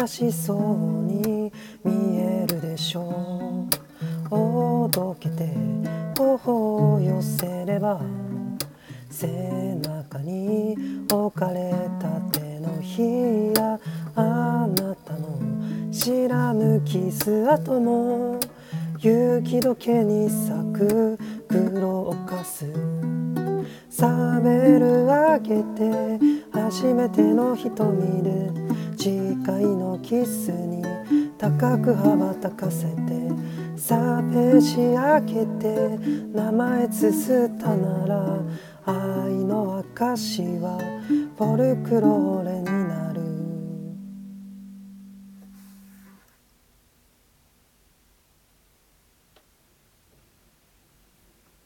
しそうに見えるでしょう。おどけて頬を寄せれば背中に置かれた手のひら、あなたの知らぬキス跡も雪解けに咲く黒をかすサベル上げて初めての瞳で誓いのキスに高く羽ばたかせてさページ開けて名前綴ったなら愛の証はフォルクローレに